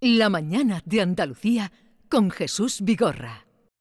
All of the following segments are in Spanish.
La mañana de Andalucía con Jesús Vigorra.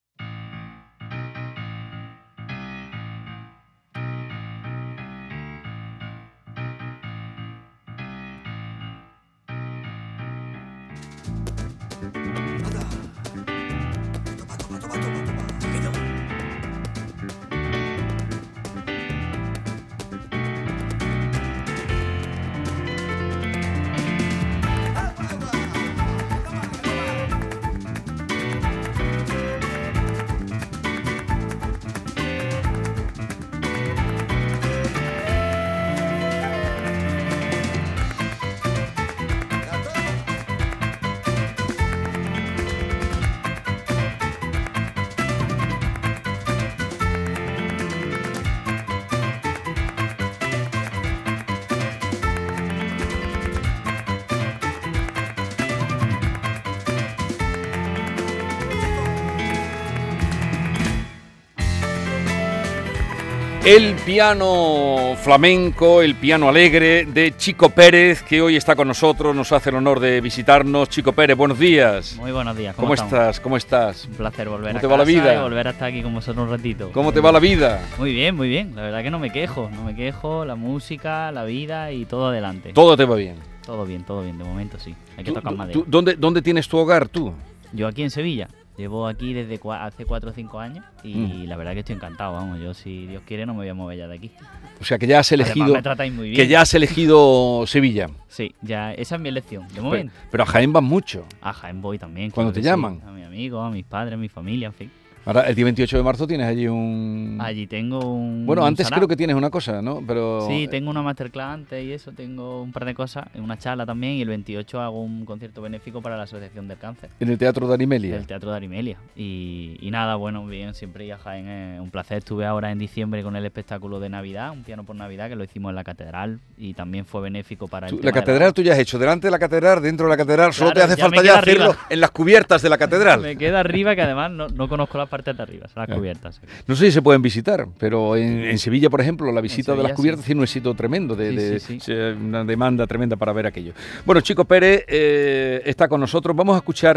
El piano flamenco, el piano alegre de Chico Pérez, que hoy está con nosotros, nos hace el honor de visitarnos. Chico Pérez, buenos días. Muy buenos días. ¿Cómo estás? ¿Cómo estás? Un placer volver ¿Cómo a te va la casa vida? y volver a estar aquí con vosotros un ratito. ¿Cómo te va la vida? Muy bien, muy bien. La verdad que no me quejo, la música, la vida y todo adelante. Todo te va bien. Todo bien, de momento sí. Hay que tocar madera. ¿Dónde tienes tu hogar tú? Yo aquí en Sevilla. Llevo aquí desde hace 4 o 5 años y la verdad que estoy encantado, vamos. Yo, si Dios quiere, no me voy a mover ya de aquí. O sea, que ya has elegido. Además, me tratáis muy bien. Que ya has elegido Sevilla. Sí, ya esa es mi elección, de momento. Pero a Jaén vas mucho. A Jaén voy también. ¿Cuándo te llaman? Sí, a mis amigos, a mis padres, a mi familia, en fin. Ahora, el día 28 de marzo tienes allí un... Allí tengo un... Bueno, antes sarao. creo que tienes una cosa, ¿no? Pero... Sí, tengo una masterclass antes y eso, tengo un par de cosas, una charla también, y el 28 hago un concierto benéfico para la Asociación del Cáncer. En el Teatro de Arimelia. El Teatro de Arimelia. Y nada, bueno, bien, siempre ir a Jaén es un placer. Estuve ahora en diciembre con el espectáculo de Navidad, un piano por Navidad, que lo hicimos en la Catedral y también fue benéfico para el La Catedral tú ya has hecho, delante de la Catedral, dentro de la Catedral, solo te hace falta ya hacerlo arriba. en las cubiertas de la Catedral. Me queda arriba, que además no conozco las partes de arriba, son las cubiertas. No sé si se pueden visitar, pero en Sevilla, por ejemplo, la visita de las cubiertas tiene un éxito tremendo, sí. una demanda tremenda para ver aquello. Bueno, Chico Pérez está con nosotros. Vamos a escuchar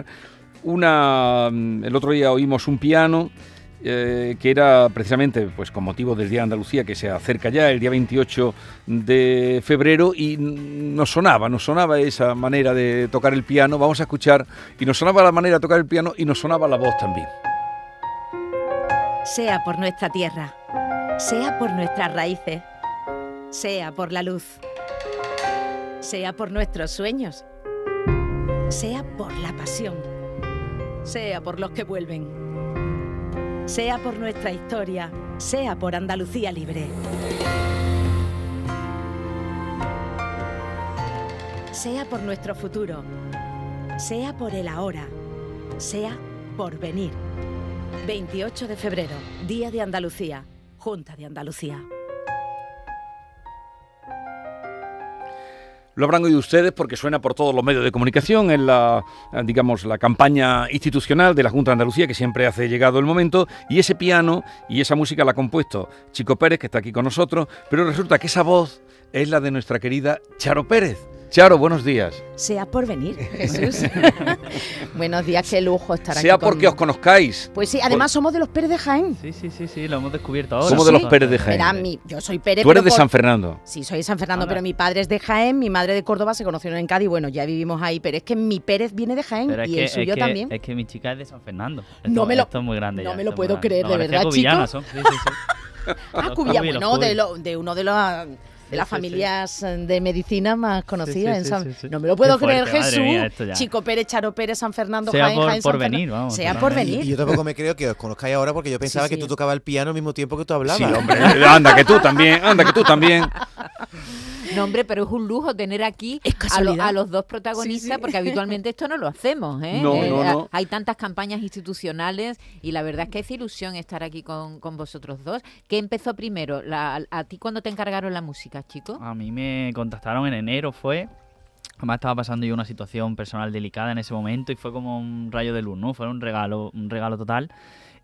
el otro día oímos un piano que era precisamente pues con motivo del Día de Andalucía, que se acerca ya, el día 28 de febrero, y nos sonaba esa manera de tocar el piano. Vamos a escuchar, y nos sonaba la manera de tocar el piano y nos sonaba la voz también. Sea por nuestra tierra, sea por nuestras raíces, sea por la luz, sea por nuestros sueños, sea por la pasión, sea por los que vuelven, sea por nuestra historia, sea por Andalucía libre. Sea por nuestro futuro, sea por el ahora, sea por venir. 28 de febrero, Día de Andalucía, Junta de Andalucía. Lo habrán oído ustedes porque suena por todos los medios de comunicación en la campaña institucional de la Junta de Andalucía, que siempre hace llegado el momento, y ese piano y esa música la ha compuesto Chico Pérez, que está aquí con nosotros, pero resulta que esa voz es la de nuestra querida Charo Pérez. Charo, buenos días. Sea por venir, Jesús. Buenos días, qué lujo estar aquí. Sea porque os conozcáis. Pues sí, además somos de los Pérez de Jaén. Sí, lo hemos descubierto ahora. Somos de los Pérez de Jaén. Verá, yo soy Pérez. Tú eres de San Fernando. Sí, soy de San Fernando, pero mi padre es de Jaén, mi madre de Córdoba, se conocieron en Cádiz, bueno, ya vivimos ahí, pero es que mi Pérez viene de Jaén y el suyo también. Es que mi chica es de San Fernando. Esto es muy grande. No me lo puedo creer, de verdad, chicos. Sí. Cubillana, de uno de las familias de medicina más conocidas en San... Sí. No me lo puedo creer, Jesús. Mía, Chico Pérez, Charo Pérez, San Fernando, Jaén, San venir, vamos. Sea por venir. Y yo tampoco me creo que os conozcáis ahora, porque yo pensaba que tú tocabas el piano al mismo tiempo que tú hablabas. Sí, hombre, anda que tú también. No, hombre, pero es un lujo tener aquí a los dos protagonistas, porque habitualmente esto no lo hacemos, ¿eh? No. Hay tantas campañas institucionales y la verdad es que es ilusión estar aquí con vosotros dos. ¿Qué empezó primero? ¿A ti cuándo te encargaron la música, chico? A mí me contactaron en enero, además estaba pasando yo una situación personal delicada en ese momento y fue como un rayo de luz, ¿no? Fue un regalo total.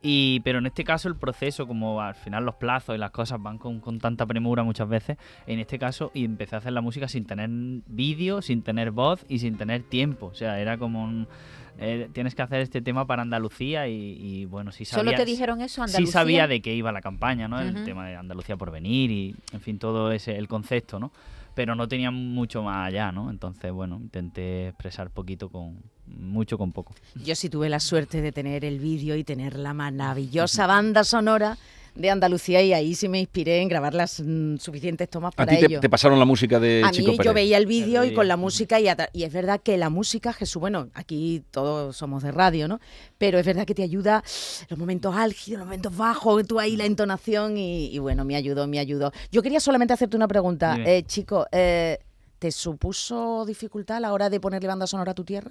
Pero en este caso el proceso, como al final los plazos y las cosas van con tanta premura muchas veces, en este caso y empecé a hacer la música sin tener vídeo, sin tener voz y sin tener tiempo. O sea, era como tienes que hacer este tema para Andalucía y bueno, sí sabía... ¿Solo te dijeron eso, Andalucía? Sí sabía de qué iba la campaña, ¿no? El tema de Andalucía por venir y, en fin, todo el concepto, ¿no? Pero no tenía mucho más allá, ¿no? Entonces, bueno, intenté expresar poco con poco. Yo sí tuve la suerte de tener el vídeo y tener la maravillosa banda sonora de Andalucía y ahí sí me inspiré en grabar las suficientes tomas para ello. ¿A ti te pasaron la música de Chico Pérez? A mí yo veía el vídeo y con la música y es verdad que la música, Jesús, bueno, aquí todos somos de radio, ¿no? Pero es verdad que te ayuda los momentos álgidos, los momentos bajos, tú ahí la entonación y bueno, me ayudó. Yo quería solamente hacerte una pregunta. Chico, ¿te supuso dificultad a la hora de ponerle banda sonora a tu tierra?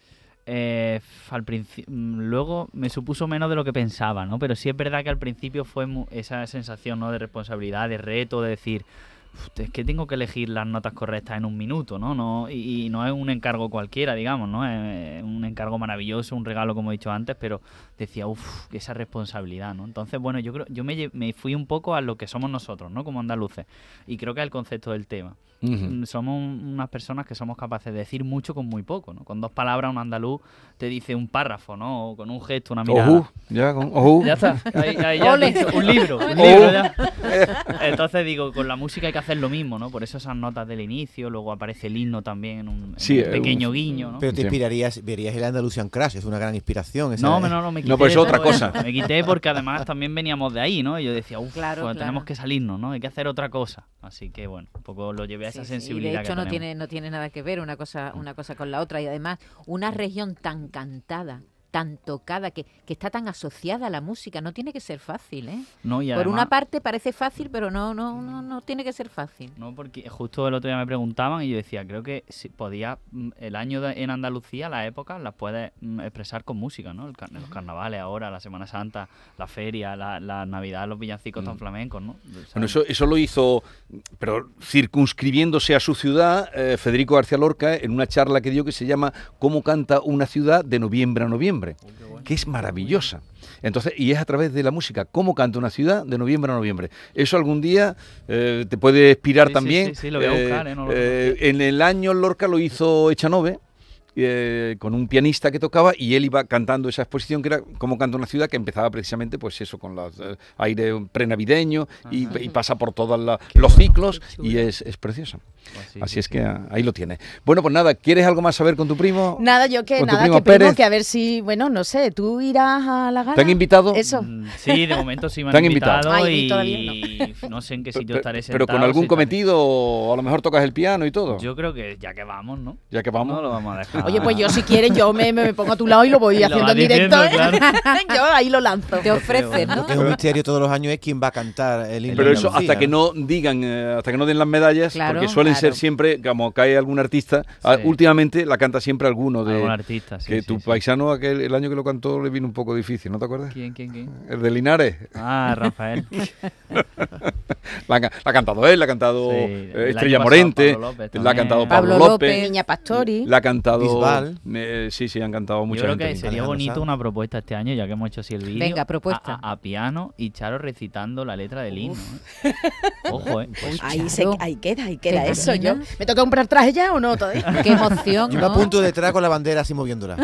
Al principio, luego me supuso menos de lo que pensaba, ¿no? Pero sí es verdad que al principio fue esa sensación, ¿no? De responsabilidad, de reto, de decir, es que tengo que elegir las notas correctas en un minuto, ¿no? Y no es un encargo cualquiera, digamos, ¿no? Es un encargo maravilloso, un regalo, como he dicho antes, pero decía, esa responsabilidad, ¿no? Entonces, bueno, yo me fui un poco a lo que somos nosotros, ¿no? Como andaluces. Y creo que es el concepto del tema. Somos unas personas que somos capaces de decir mucho con muy poco, ¿no? Con 2 palabras un andaluz te dice un párrafo, ¿no? O con un gesto, una mirada. Ya está. Ahí ya un libro ya. Entonces digo, con la música hay que hacer lo mismo, ¿no? Por eso esas notas del inicio, luego aparece el himno también en un pequeño guiño, ¿no? Pero te verías el Andalusian Crash, es una gran inspiración. No, me quité. No, pues es otra cosa. Me quité porque además también veníamos de ahí, ¿no? Y yo decía, claro. Tenemos que salirnos, ¿no? Hay que hacer otra cosa. Así que bueno, un poco lo llevé a esa sensibilidad. Y de hecho que no tiene nada que ver una cosa con la otra. Y además, una región tan cantada, tan tocada, que está tan asociada a la música, no tiene que ser fácil, ¿eh? No, y además, por una parte parece fácil, pero no tiene que ser fácil. No, porque justo el otro día me preguntaban y yo decía, creo que si podía, el año en Andalucía, las épocas, las puedes expresar con música, ¿no? Los carnavales ahora, la Semana Santa, la feria, la Navidad, los villancicos tan flamencos, ¿no? Bueno, eso lo hizo, pero circunscribiéndose a su ciudad, Federico García Lorca, en una charla que dio que se llama ¿Cómo canta una ciudad de noviembre a noviembre? Que es maravillosa. Entonces, y es a través de la música, cómo canta una ciudad de noviembre a noviembre. Eso algún día te puede inspirar también. Sí, lo voy a buscar, en el año Lorca lo hizo Echanove, con un pianista que tocaba y él iba cantando esa exposición que era Cómo canta una ciudad, que empezaba precisamente pues eso con los aire prenavideño y pasa por todos los ciclos y es preciosa. Pues así es que ahí lo tienes. Bueno, pues nada, ¿quieres algo más saber con tu primo? Nada, yo que nada, que primo, que a ver si, bueno, no sé, ¿tú irás a la gala? ¿Te han invitado? Eso. Sí, de momento sí me han invitado. Ay, y todavía no sé en qué sitio estaré sentado. Pero con algún cometido, o a lo mejor tocas el piano y todo. Yo creo que ya que vamos, ¿no? Ya que vamos. No lo vamos a dejar. Oye, pues yo si quieres, yo me pongo a tu lado y lo voy haciendo en directo. Claro. Yo ahí lo lanzo. Te ofreces, ¿no? Lo que es un misterio todos los años es quién va a cantar el himno. Pero de eso Andalucía, hasta que no digan, hasta que no den las medallas, Claro, porque suelen claro. ser siempre, como cae algún artista, últimamente la canta siempre alguno de... Algún artista, sí. Que tu paisano, el año que lo cantó, le vino un poco difícil, ¿no te acuerdas? ¿Quién? El de Linares. Ah, Rafael. La ha cantado él, la ha cantado Estrella pasado Morente, Pablo López la ha cantado Pablo Pablo López, López, Niña Pastori. la ha cantado... Bisbal. Sí, han cantado mucha Yo creo gente. que sería Alejandro bonito Sanz. una propuesta este año, ya que hemos hecho así el vídeo. Venga, propuesta. A piano y Charo recitando la letra del himno. Ojo, Ahí queda ¿Te eso. Yo, imaginas? ¿me toca comprar traje ya o no todavía? Qué emoción, Yo me ¿no? apunto detrás con la bandera así moviéndola.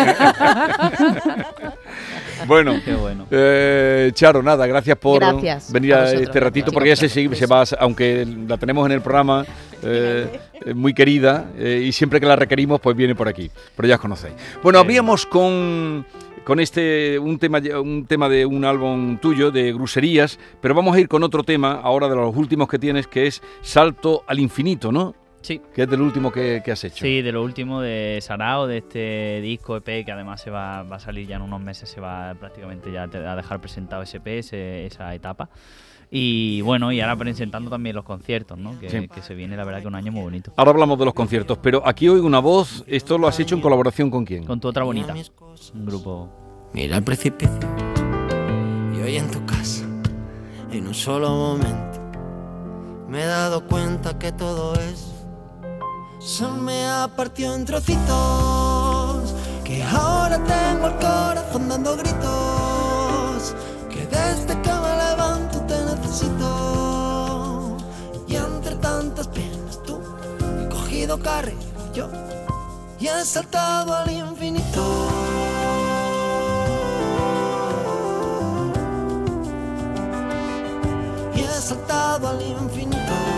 Bueno, Qué bueno. Charo, nada, gracias por venir a vosotros, este ratito, gracias. porque ella se va, aunque la tenemos en el programa, muy querida, y siempre que la requerimos, pues viene por aquí, pero ya os conocéis. Bueno, abríamos con un tema de un álbum tuyo, de Gruserías, pero vamos a ir con otro tema, ahora de los últimos que tienes, que es Salto al Infinito, ¿no? Sí. Que es del último que has hecho. Sí, de lo último de Sarao, de este disco EP que además va a salir ya en unos meses, se va prácticamente ya a dejar presentado ese EP, esa etapa. Y bueno, y ahora presentando también los conciertos, ¿no? Que se viene, la verdad, que un año muy bonito. Ahora hablamos de los conciertos, pero aquí oigo una voz. ¿Esto lo has hecho en colaboración con quién? Con Tu Otra Bonita, un grupo. Mira el precipicio y hoy en tu casa, en un solo momento, me he dado cuenta que todo eso se me ha partido en trocitos, que ahora tengo el corazón dando gritos cogido carril yo y he saltado al infinito. Y he saltado al infinito.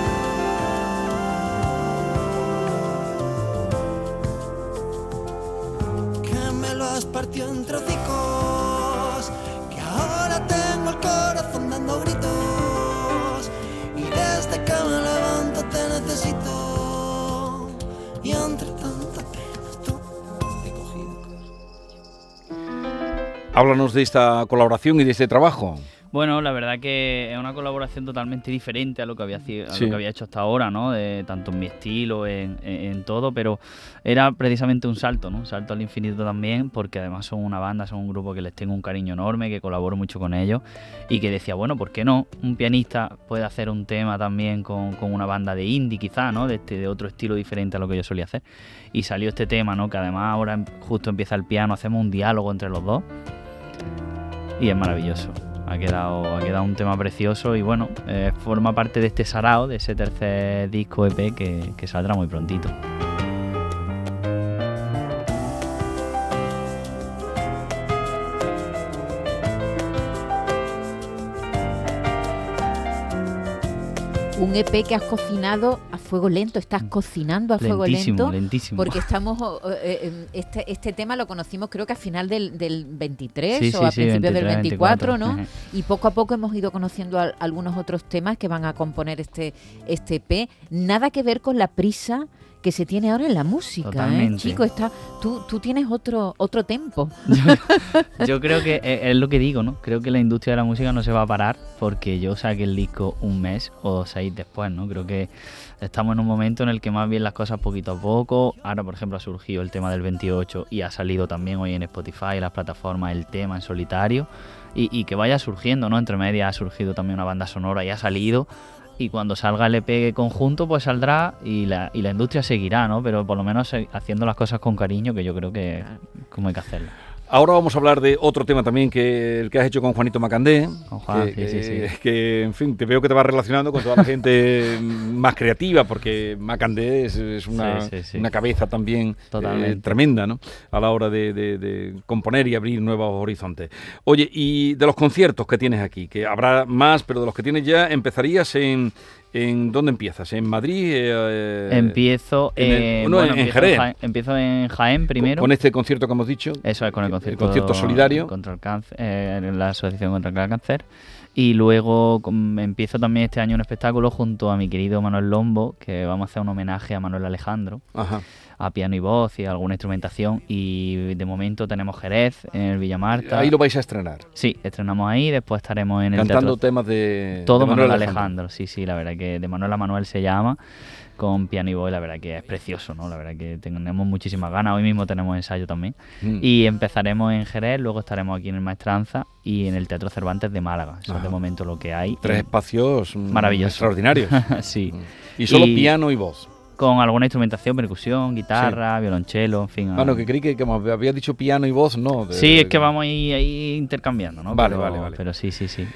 Que me lo has partido en trocicos, que ahora tengo el corazón dando gritos, y desde que me levanto te necesito, y entre tantas penas tú he cogido. Háblanos de esta colaboración y de este trabajo. Bueno, la verdad que es una colaboración totalmente diferente a lo que había, Sí. lo que había hecho hasta ahora, ¿no? Tanto en mi estilo, en todo, pero era precisamente un salto, ¿no? Un salto al infinito también, porque además son una banda, son un grupo que les tengo un cariño enorme, que colaboro mucho con ellos, y que decía, bueno, ¿por qué no? Un pianista puede hacer un tema también con una banda de indie, quizá, ¿no? De otro estilo diferente a lo que yo solía hacer. Y salió este tema, ¿no? Que además ahora justo empieza el piano, hacemos un diálogo entre los dos, y es maravilloso. Ha quedado un tema precioso y bueno, forma parte de este sarao, de ese tercer disco EP que saldrá muy prontito. Un EP que has cocinado a fuego lento, estás cocinando a fuego lento. Lentísimo. Porque estamos, este tema lo conocimos creo que a final del 23 Sí, o a sí, principios 23, del 24, 24, ¿no? ajá. Y poco a poco hemos ido conociendo algunos otros temas que van a componer este EP. Nada que ver con la prisa que se tiene ahora en la música, Totalmente. Chico, tú tienes otro tempo. Yo creo que es lo que digo, ¿no? Creo que la industria de la música no se va a parar porque yo saque el disco un mes o 6 después, ¿no? Creo que estamos en un momento en el que más bien las cosas poquito a poco. Ahora, por ejemplo, ha surgido el tema del 28 y ha salido también hoy en Spotify, en las plataformas, el tema en solitario. Y que vaya surgiendo, ¿no? Entre medias ha surgido también una banda sonora y ha salido. Y cuando salga el EP conjunto, pues saldrá y la industria seguirá, ¿no? Pero por lo menos haciendo las cosas con cariño, que yo creo que como hay que hacerlo. Ahora vamos a hablar de otro tema también que el que has hecho con Juanito Macandé. Con Juan, sí. Que, en fin, te veo que te vas relacionando con toda la gente más creativa, porque Macandé es una cabeza también tremenda, ¿no? A la hora de componer y abrir nuevos horizontes. Oye, y de los conciertos que tienes aquí, que habrá más, pero de los que tienes ya, empezarías ¿en dónde empiezas? ¿En Madrid? Empiezo en Jerez. Empiezo en Jaén primero. Con este concierto que hemos dicho. Eso es, con el concierto solidario contra el cáncer, en la Asociación contra el Cáncer. Y luego empiezo también este año un espectáculo junto a mi querido Manuel Lombo, que vamos a hacer un homenaje a Manuel Alejandro. Ajá. A piano y voz y alguna instrumentación. Y de momento tenemos Jerez, en el Villamarta. Ahí lo vais a estrenar. Sí, estrenamos ahí, después estaremos en el cantando teatro. Temas de todo Manuel Alejandro. Sí, la verdad que de Manuel a Manuel se llama, con piano y voz, la verdad que es precioso, ¿no? La verdad que tenemos muchísimas ganas, hoy mismo tenemos ensayo también. Y empezaremos en Jerez, luego estaremos aquí en el Maestranza y en el Teatro Cervantes de Málaga. Eso es de momento lo que hay. 3 espacios maravillosos, extraordinarios. Sí. Y solo piano y voz. Con alguna instrumentación, percusión, guitarra, violonchelo, en fin. Bueno, que creí que como había dicho piano y voz, no. Sí, es que vamos ahí intercambiando, ¿no? Vale. Pero sí.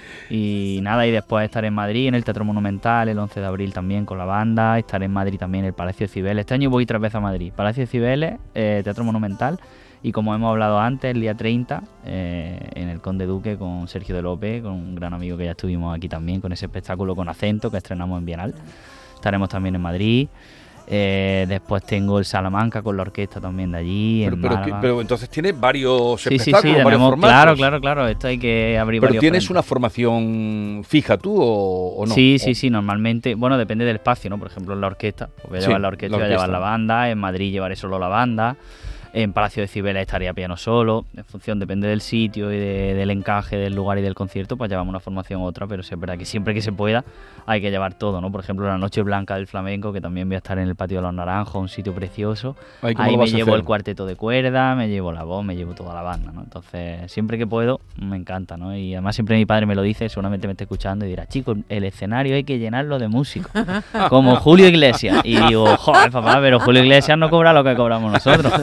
Y nada, y después estaré en Madrid, en el Teatro Monumental, el 11 de abril también con la banda. Estaré en Madrid también, en el Palacio de Cibeles. Este año voy 3 veces a Madrid. Palacio de Cibeles, Teatro Monumental. Y como hemos hablado antes, el día 30, en el Conde Duque con Sergio de López, con un gran amigo que ya estuvimos aquí también, con ese espectáculo con acento que estrenamos en Bienal. Estaremos también en Madrid. Después tengo el Salamanca con la orquesta también de allí. Pero entonces tienes varios espectáculos, varios formatos. Claro, esto hay que abrir ¿Pero varios tienes frentes. una formación fija tú o no? Sí, normalmente, bueno, depende del espacio, ¿no? Por ejemplo, en la orquesta, pues voy a llevar la orquesta, voy a llevar la banda, en Madrid llevaré solo la banda. En Palacio de Cibeles estaría piano solo, en función, depende del sitio y del encaje del lugar y del concierto, pues llevamos una formación u otra, pero sí es verdad que siempre que se pueda hay que llevar todo, ¿no? Por ejemplo, la Noche Blanca del Flamenco, que también voy a estar en el Patio de los Naranjos, un sitio precioso. Ahí me llevo el cuarteto de cuerda, me llevo la voz, me llevo toda la banda, ¿no? Entonces, siempre que puedo, me encanta, ¿no? Y además siempre mi padre me lo dice, seguramente me esté escuchando y dirá, chicos, el escenario hay que llenarlo de músicos, como Julio Iglesias. Y digo, joder, papá, pero Julio Iglesias no cobra lo que cobramos nosotros.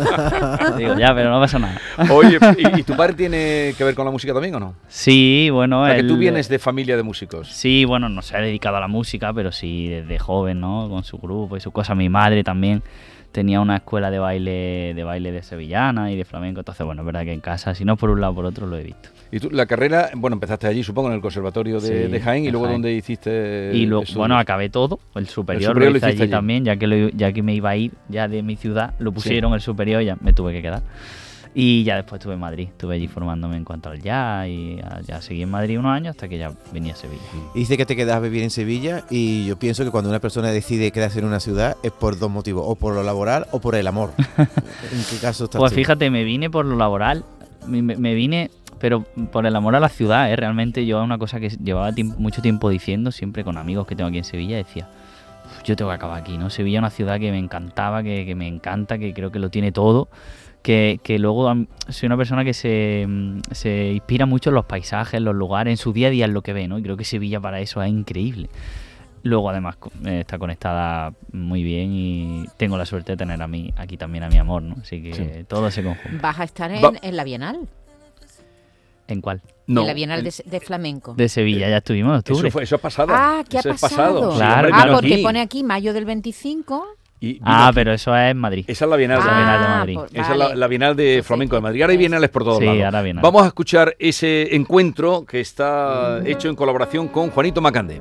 Digo, ya, pero no pasa nada. Oye, ¿y tu padre tiene que ver con la música también o no? Sí, bueno... O sea, que tú vienes de familia de músicos. Sí, bueno, no se ha dedicado a la música, pero sí desde joven, ¿no? Con su grupo y su cosa. Mi madre también tenía una escuela de baile de sevillana y de flamenco. Entonces, bueno, es verdad que en casa, si no por un lado por otro, lo he visto. Y tú, la carrera, bueno, empezaste allí, supongo, en el Conservatorio de Sí, Jaén, y de luego Jaén. ¿dónde hiciste Y luego, estudios? bueno, acabé todo. El superior lo hice allí también, ya que me iba a ir ya de mi ciudad, lo pusieron el superior y ya me tuve que quedar. Y ya después estuve en Madrid, estuve allí formándome en cuanto al jazz y ya seguí en Madrid unos años hasta que ya venía a Sevilla. Dice que te quedas a vivir en Sevilla y yo pienso que cuando una persona decide quedarse en una ciudad es por dos motivos, o por lo laboral o por el amor. ¿En qué caso estás Pues tú? fíjate, me vine por lo laboral, me vine, pero por el amor a la ciudad, realmente yo una cosa que llevaba mucho tiempo diciendo, siempre con amigos que tengo aquí en Sevilla, decía, yo tengo que acabar aquí, ¿no? Sevilla es una ciudad que me encantaba, que me encanta, que creo que lo tiene todo, que luego soy una persona que se inspira mucho en los paisajes, en los lugares, en su día a día, en lo que ve, ¿no? Y creo que Sevilla para eso es increíble. Luego, además, está conectada muy bien y tengo la suerte de tener aquí también a mi amor, ¿no? Así que todo se conjunta. ¿Vas a estar en la Bienal? ¿En cuál? No, En la Bienal de Flamenco. De Sevilla, ya estuvimos en octubre. Eso es pasado. Ah, ¿qué ha Eso es pasado? Sí, Claro, hombre, claro. vino Porque aquí. pone aquí mayo del 25. Y vino Ah, aquí. pero eso es en Madrid. Esa es la Bienal, Ah, de Bienal de Madrid. Esa es la Bienal de Perfecto. Flamenco de Madrid. Ahora hay bienales por todos Sí, lados. ahora Bienal. Vamos a escuchar ese encuentro que está hecho en colaboración con Juanito Macandé.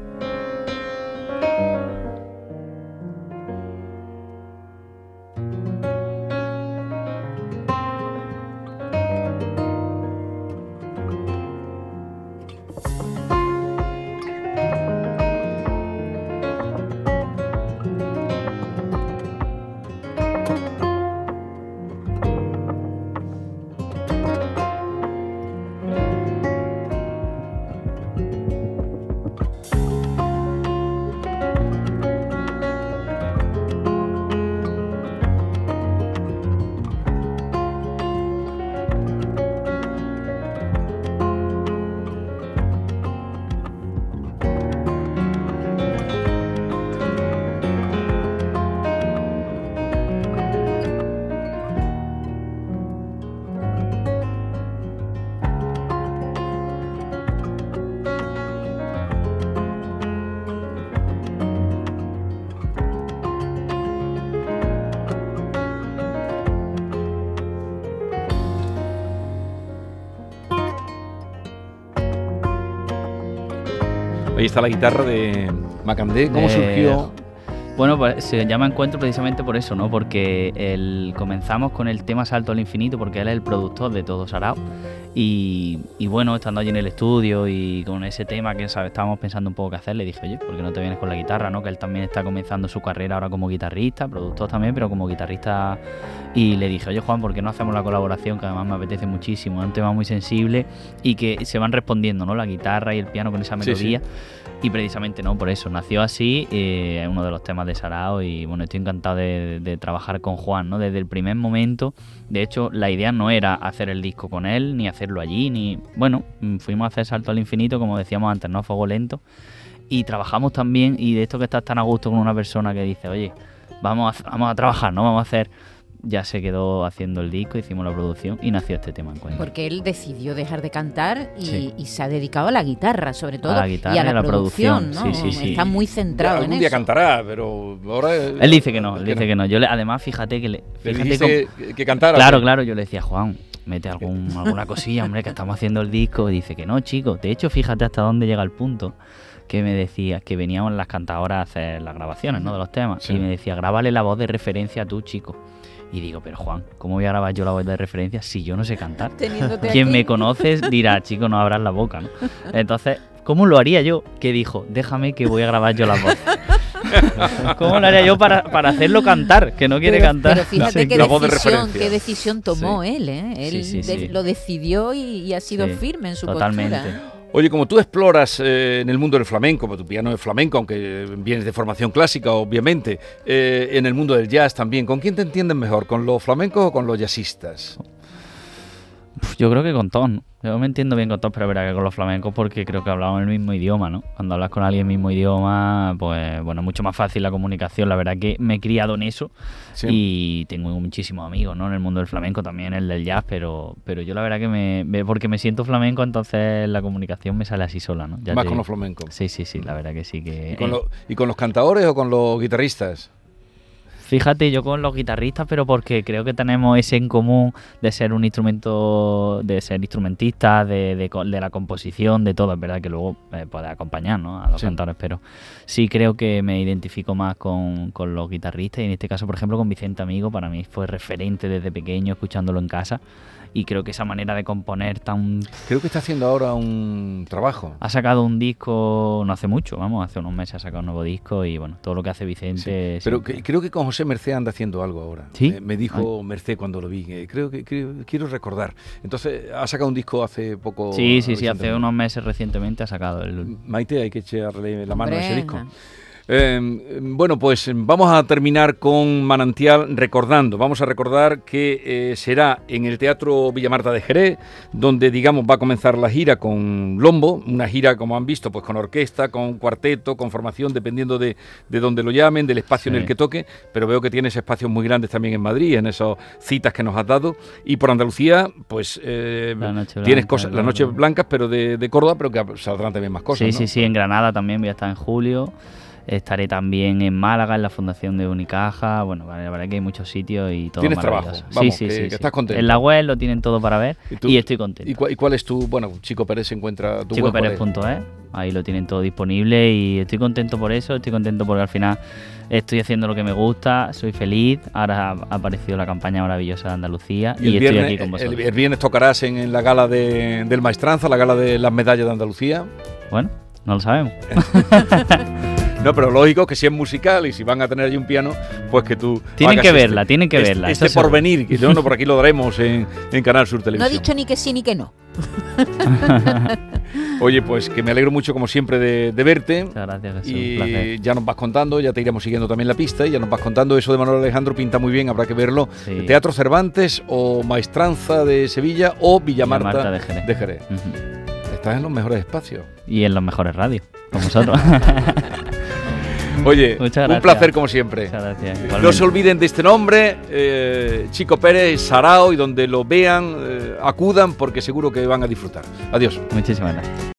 Ahí está la guitarra de Macandé. ¿Cómo surgió? Bueno, pues se llama Encuentro precisamente por eso, ¿no? Porque comenzamos con el tema Salto al Infinito, porque él es el productor de Todo Sarao. Y bueno, estando allí en el estudio y con ese tema que estábamos pensando un poco qué hacer, le dije, oye, ¿por qué no te vienes con la guitarra, no? Que él también está comenzando su carrera ahora como guitarrista, productor también, pero como guitarrista. Y le dije, oye, Juan, ¿por qué no hacemos la colaboración? Que además me apetece muchísimo, es un tema muy sensible y que se van respondiendo, ¿no? La guitarra y el piano con esa melodía. Sí. Y precisamente, ¿no? Por eso nació así, es uno de los temas de Sarao y bueno, estoy encantado de trabajar con Juan, ¿no? Desde el primer momento. De hecho, la idea no era hacer el disco con él, ni hacerlo allí, ni... Bueno, fuimos a hacer Salto al Infinito, como decíamos antes, ¿no? A fuego lento. Y trabajamos también, y de esto que estás tan a gusto con una persona que dice, oye, vamos a trabajar, ¿no? Vamos a hacer... Ya se quedó haciendo el disco, hicimos la producción y nació este tema Encuentro. Porque él decidió dejar de cantar y se ha dedicado a la guitarra, sobre todo, a la guitarra y a la producción, ¿no? Sí. Está muy centrado en eso. Algún día cantará, pero ahora... Él dice que no, Yo además, fíjate que le dijiste que cantara. Claro, yo le decía, Juan, mete alguna cosilla, hombre, que estamos haciendo el disco. Y dice que no, chico. De hecho, fíjate hasta dónde llega el punto que me decía, que veníamos las cantadoras a hacer las grabaciones, ¿no? De los temas. Sí. Y me decía, grábale la voz de referencia a tú, chico. Y digo, pero Juan, ¿cómo voy a grabar yo la voz de referencia si yo no sé cantar? Quien me conoce dirá, chico, no abras la boca, ¿no? Entonces, ¿cómo lo haría yo? Que dijo, déjame que voy a grabar yo la voz. ¿Cómo lo haría yo para hacerlo cantar? Que no quiere cantar. Pero fíjate qué decisión tomó él, ¿eh? Él sí. Lo decidió y ha sido firme en su totalmente. postura. Oye, como tú exploras en el mundo del flamenco, porque tu piano es flamenco, aunque vienes de formación clásica, obviamente, en el mundo del jazz también, ¿con quién te entienden mejor? ¿Con los flamencos o con los jazzistas? Yo creo que con todos, ¿no? Yo me entiendo bien con todos, pero verá que con los flamencos porque creo que hablamos el mismo idioma, ¿no? Cuando hablas con alguien el mismo idioma, pues bueno, mucho más fácil la comunicación. La verdad que me he criado en eso y tengo muchísimos amigos, ¿no? En el mundo del flamenco, también el del jazz, pero yo la verdad que porque me siento flamenco, entonces la comunicación me sale así sola, ¿no? Más con los flamencos. Sí, la verdad que sí. Que, ¿Y con los cantadores o con los guitarristas? Fíjate, yo con los guitarristas, pero porque creo que tenemos ese en común de ser un instrumento, de ser instrumentistas, de la composición, de todo. Es verdad que luego puede acompañar, ¿no? A los cantadores, pero sí creo que me identifico más con los guitarristas y en este caso, por ejemplo, con Vicente Amigo, para mí fue referente desde pequeño, escuchándolo en casa. Y creo que esa manera de componer tan... Creo que está haciendo ahora un trabajo. Ha sacado un disco no hace mucho, hace unos meses ha sacado un nuevo disco y bueno, todo lo que hace Vicente... Sí. Pero creo que con José Mercé anda haciendo algo ahora. ¿Sí? Me dijo Mercé cuando lo vi. Quiero recordar. Entonces, ha sacado un disco hace poco... Sí, hace unos meses recientemente ha sacado el... Maite, hay que echarle la mano a ese disco. Bueno, pues vamos a terminar con Manantial recordando. Vamos a recordar que será en el Teatro Villamarta de Jerez, donde, digamos, va a comenzar la gira con Lombo, una gira, como han visto, pues con orquesta, con cuarteto, con formación, dependiendo de donde lo llamen, del espacio en el que toque, pero veo que tienes espacios muy grandes también en Madrid, en esas citas que nos has dado, y por Andalucía, pues tienes cosas, las Noches Blancas, pero de Córdoba, pero que saldrán también más cosas, ¿no? Sí, en Granada también voy a estar en julio. Estaré también en Málaga, en la Fundación de Unicaja. Bueno, la verdad que hay muchos sitios y todo. ¿Tienes maravilloso. trabajo? Vamos, sí, que estás contento. En la web lo tienen todo para ver y estoy contento. ¿Y cuál es tu...? Bueno, Chico Pérez se encuentra... tu web, chicoperez.es, ahí lo tienen todo disponible y estoy contento por eso. Estoy contento porque al final estoy haciendo lo que me gusta, soy feliz. Ahora ha aparecido la campaña maravillosa de Andalucía y estoy aquí con vosotros. El viernes tocarás en la gala del Maestranza, la gala de las medallas de Andalucía. Bueno, no lo sabemos. No, pero lógico que si es musical y si van a tener allí un piano, pues que tú... Tienen que verla. Este porvenir, que no, por aquí lo daremos en Canal Sur Televisión. No he dicho ni que sí ni que no. Oye, pues que me alegro mucho, como siempre, de verte. Muchas gracias, Jesús. Y un placer. ya nos vas contando, ya te iremos siguiendo también la pista, y ya nos vas contando eso de Manuel Alejandro, pinta muy bien, habrá que verlo. Sí. Teatro Cervantes o Maestranza de Sevilla o Villamarta de Jerez. Estás en los mejores espacios. Y en los mejores radios, con vosotros. Oye, un placer como siempre. Muchas gracias. No se olviden de este nombre, Chico Pérez, Sarao, y donde lo vean, acudan porque seguro que van a disfrutar. Adiós. Muchísimas gracias.